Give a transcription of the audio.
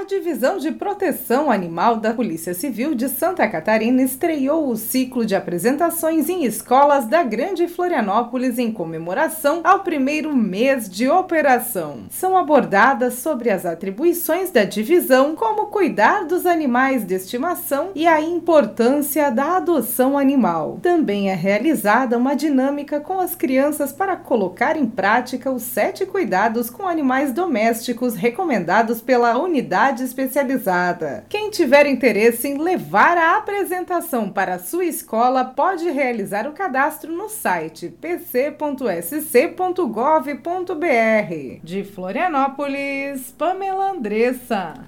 Divisão de Proteção Animal da Polícia Civil de Santa Catarina estreou o ciclo de apresentações em escolas da Grande Florianópolis em comemoração ao primeiro mês de operação. São abordadas sobre as atribuições da divisão, como cuidar dos animais de estimação e a importância da adoção animal. Também é realizada uma dinâmica com as crianças para colocar em prática os 7 cuidados com animais domésticos recomendados pela unidade especializada. Quem tiver interesse em levar a apresentação para a sua escola pode realizar o cadastro no site pc.sc.gov.br. De Florianópolis, Pamela Andressa.